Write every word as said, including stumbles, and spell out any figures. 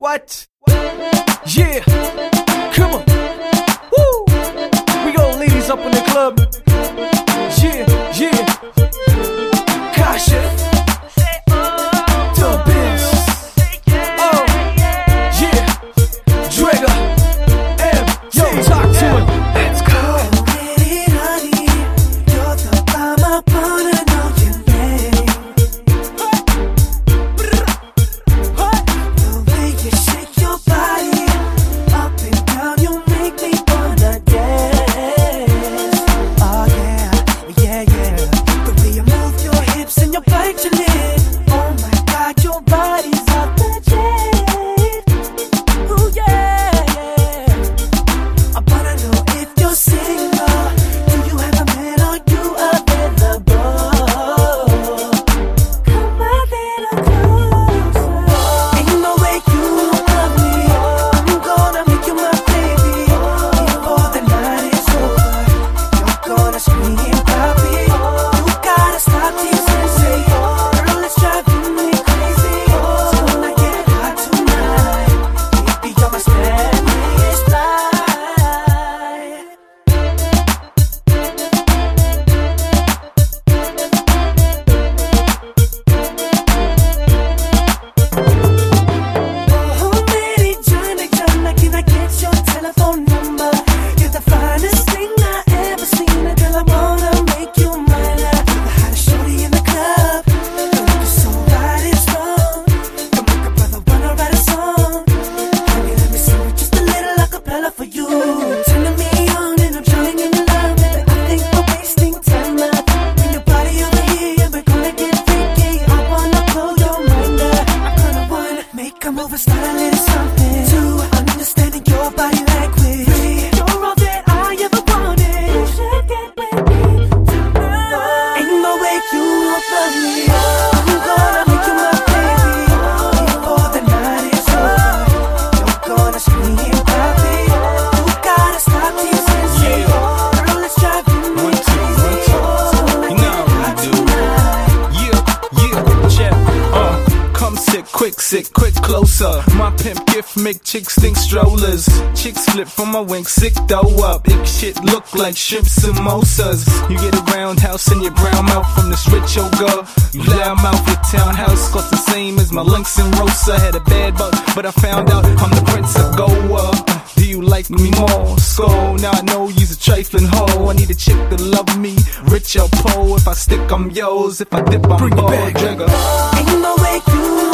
What? Yeah. Come on. Woo. We got ladies up in the club. Yeah, yeah. Kasha. The Biz. Oh. Yeah. Drega. M. Yo, talk to him. Let's go. Quick, sick, quick, closer. My pimp gift make chicks think strollers. Chicks flip from my wink, sick dough up. Ick shit look like shrimp samosas. You get a roundhouse in your brown mouth from this rich old girl. You loud mouth, your townhouse cost the same as my Lynx and Rosa. Had a bad butt, but I found out I'm the prince of Goa. Do you like me more? So now I know you's a trifling hoe. I need a chick to love me, rich or poor. If I stick, I'm yours. If I dip, I'm Bring it ball back. Drega. Ain't no way you